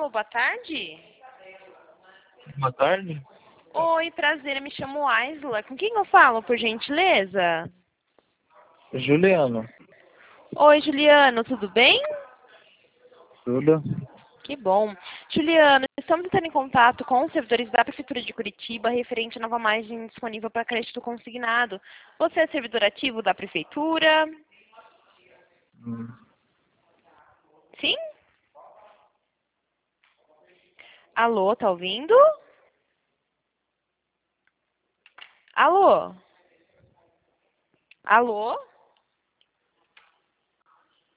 Alô, boa tarde. Boa tarde. Oi, prazer, eu me chamo Aisla. Com quem eu falo, por gentileza? Juliano. Oi, Juliano, tudo bem? Tudo? Que bom. Juliano, estamos entrando em contato com os servidores da Prefeitura de Curitiba referente à nova margem disponível para crédito consignado. Você é servidor ativo da Prefeitura? Hum. Sim? Alô, tá ouvindo? Alô? Alô?